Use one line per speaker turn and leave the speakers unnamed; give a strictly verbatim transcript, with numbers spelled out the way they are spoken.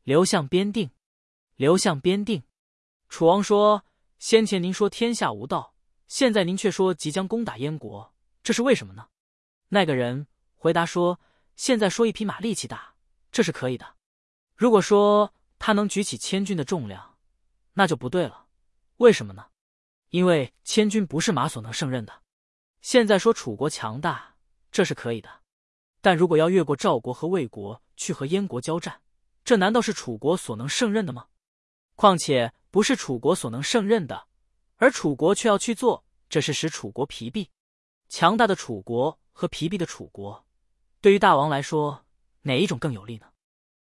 刘向边定，刘向边定。楚王说：先前您说天下无道，现在您却说即将攻打燕国，这是为什么呢？那个人回答说：现在说一匹马力气大，这是可以的。如果说他能举起千钧的重量，那就不对了。为什么呢？因为千钧不是马所能胜任的。现在说楚国强大，这是可以的。但如果要越过赵国和魏国去和燕国交战，这难道是楚国所能胜任的吗？况且不是楚国所能胜任的，而楚国却要去做，这是使楚国疲弊。强大的楚国和疲弊的楚国，对于大王来说，哪一种更有利呢？